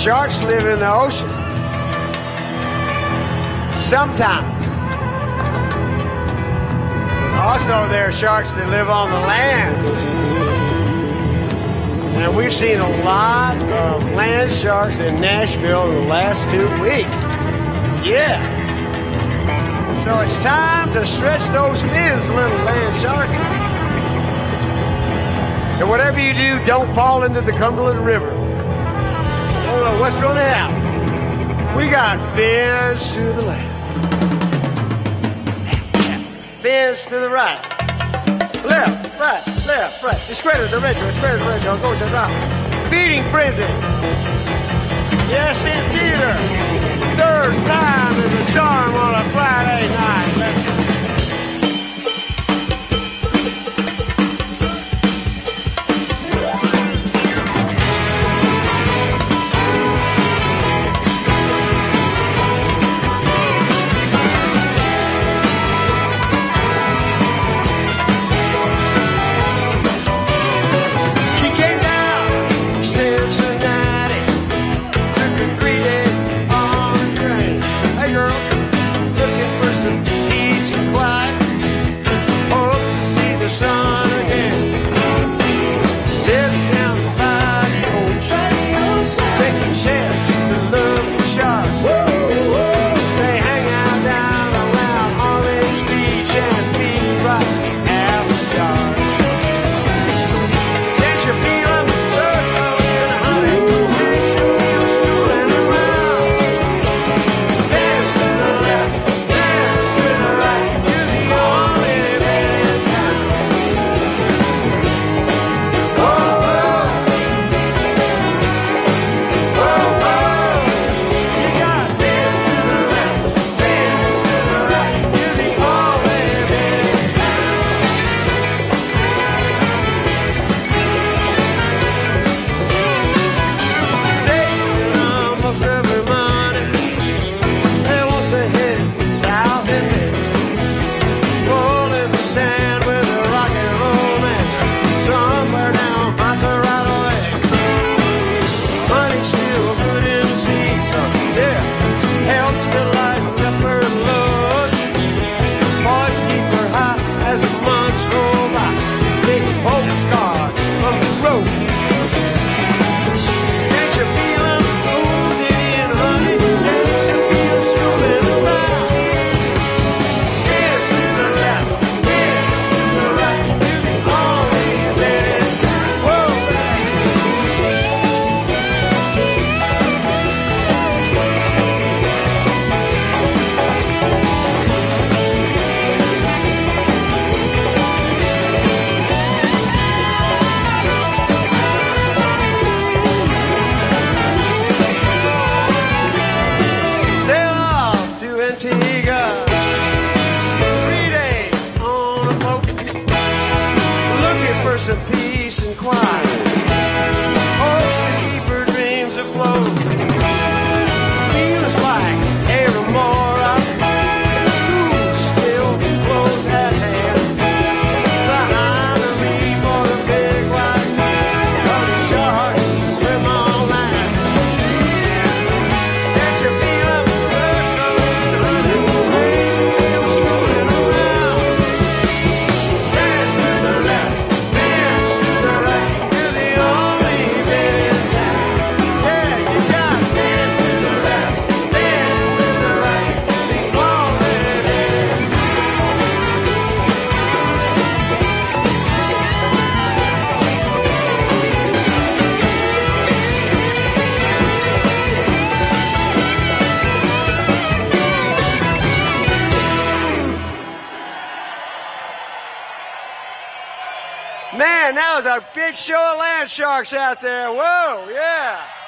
Sharks live in the ocean. Sometimes. Also, there are sharks that live on the land. And we've seen a lot of land sharks in Nashville in the last 2 weeks. Yeah. So it's time to stretch those fins, little land sharks. And whatever you do, don't fall into the Cumberland River. Hold on, what's going to happen? We got fins to the left. Fins to the right. Left, right, left, right. Esquerra derecho, go to right. Feeding frenzy. Yes, indeed. Third time is a charm on a Friday night. Some peace and quiet. Hopes to keep her dreams afloat. Feels like a remora. School still close at hand. Behind the reef for the big white tank. Honey shark swim on land. Can't you feel them circling, running crazy, schooling around? Dance to the left. Man, that was a big show of land sharks out there. Whoa, yeah.